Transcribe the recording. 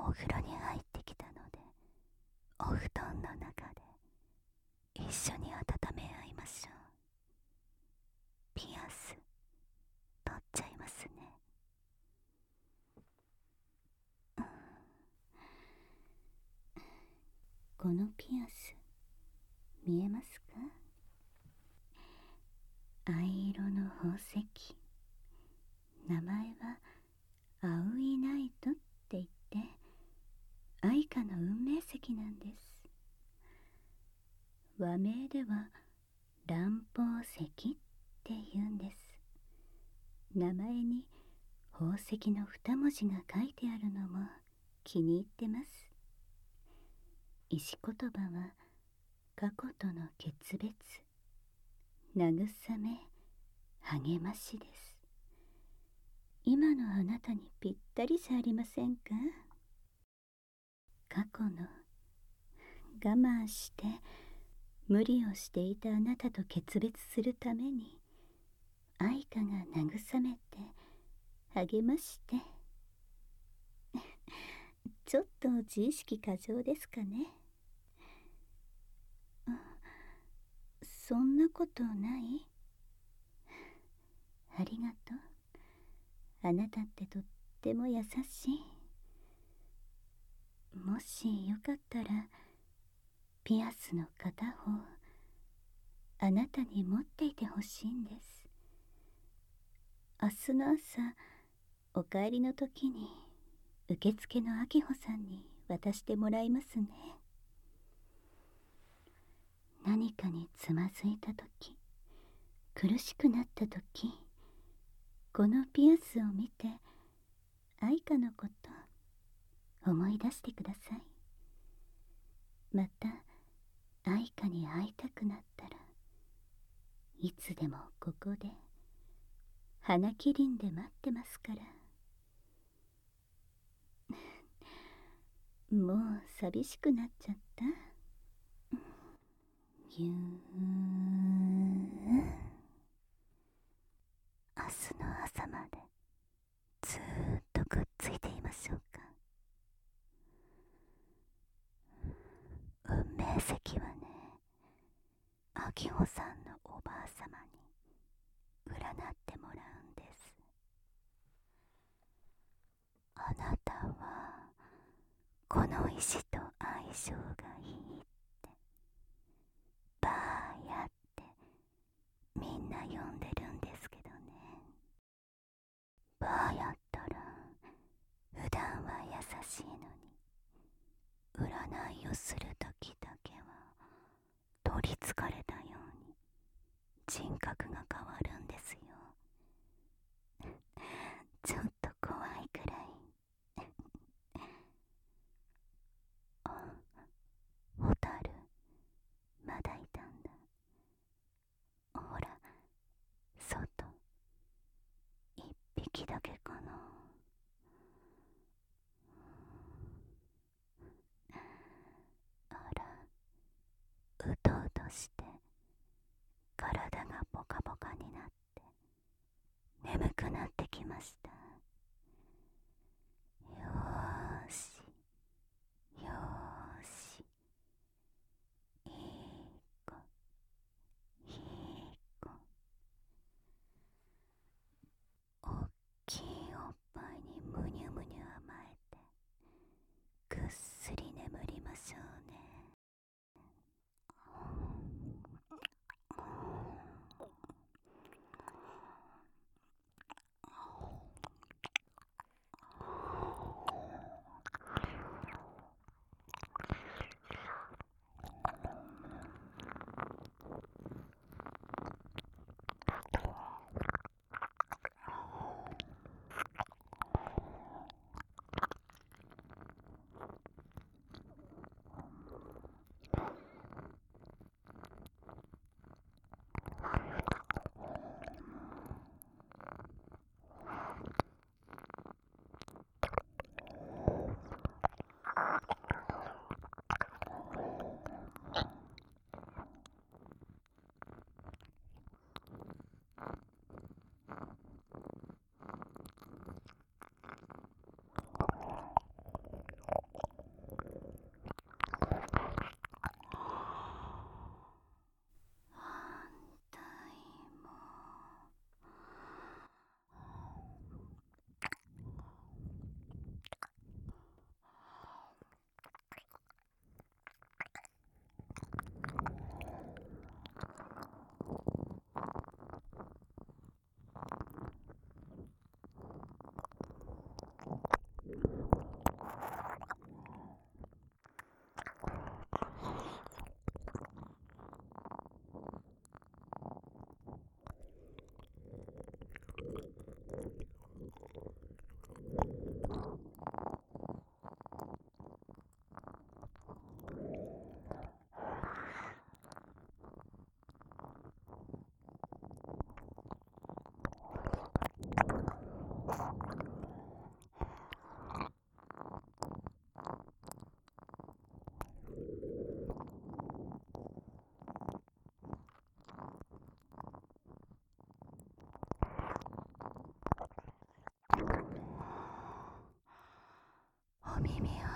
お風呂に入ってきたので、お布団の中で一緒に温め合いましょう。ピアス取っちゃいますね。このピアス見えますか？藍色の宝石、名前は青いナイトって言って、愛花の運命石なんです。和名では乱宝石って言うんです。名前に宝石の2文字が書いてあるのも気に入ってます。石言葉は過去との決別、慰め、励ましです。今のあなたにぴったりじゃありませんか？過去の我慢して無理をしていたあなたと決別するために、愛花が慰めて励ましてちょっと自意識過剰ですかね。そんなことない？ありがとう。あなたってとっても優しい。もしよかったらピアスの片方あなたに持っていてほしいんです。明日の朝お帰りの時に受付の明穂さんに渡してもらいますね。何かにつまずいた時、苦しくなった時、このピアスを見て愛花のこと思い出してください。また愛花に会いたくなったらいつでもここで花キリンで待ってますから。もう寂しくなっちゃった？ぎゅー。明日の朝までずーっとくっついていましょうか。運命石はね、明穂さんのおばあさまに占ってもらうんです。あなたはこの石と相性がいいってバーヤってみんな呼んでるんですけどね。バーヤったら普段は優しいのに、占いをするときだけは取りつかれたように人格が変わるんですよ。ちょっと怖いくらい。ホタルまだいたんだ。ほら、外一匹だけかな。あら、うとうとして体がポカポカになって眠くなってきました。よーしよーし、いい子いい子。おっきいおっぱいにむにゅむにゅ甘えてぐっすり眠りましょうね。 耳を